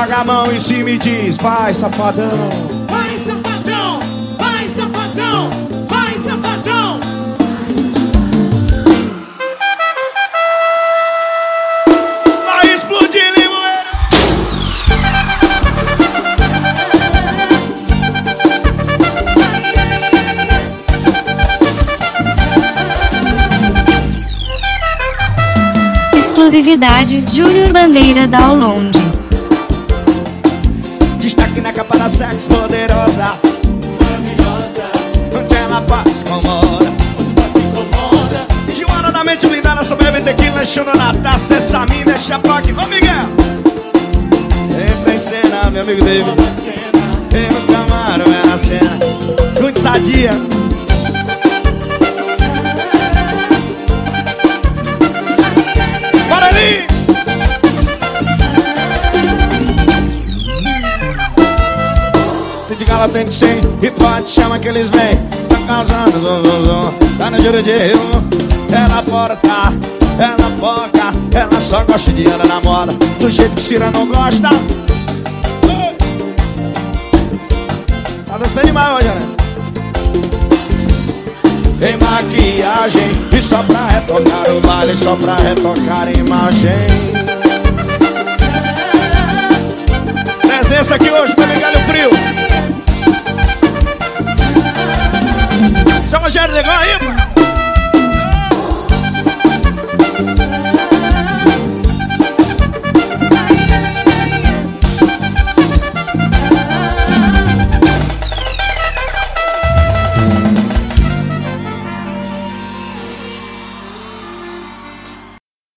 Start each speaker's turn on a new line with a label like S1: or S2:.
S1: Joga a mão em cima e diz: vai, safadão.
S2: Vai, safadão, vai, safadão, vai, safadão.
S1: Vai explodir, limoeiro.
S3: Exclusividade Júnior Bandeira Download.
S1: Destaque na capa da sexo poderosa, onde ela faz incomoda. Joana da mente blindada, só bebe tequila, chuna na taça. Essa mina é chapaque. Vamos, Miguel. Entra em cena, meu amigo David. Eu no camarão é na cena. Muito sadia. Bora ali. Tem de gala, tem de 100. E pode chama que eles vêm. Tá causando zozozó. Tá no juro de rio. Ela porta, ela foca. Ela só gosta de andar na moda do jeito que Cira não gosta. Tá dançando demais hoje, né? Tem maquiagem e só pra retocar o baile, só pra retocar a imagem. Presença aqui hoje, tá Miguel Frio. Seu Rogério Negão aí, pô.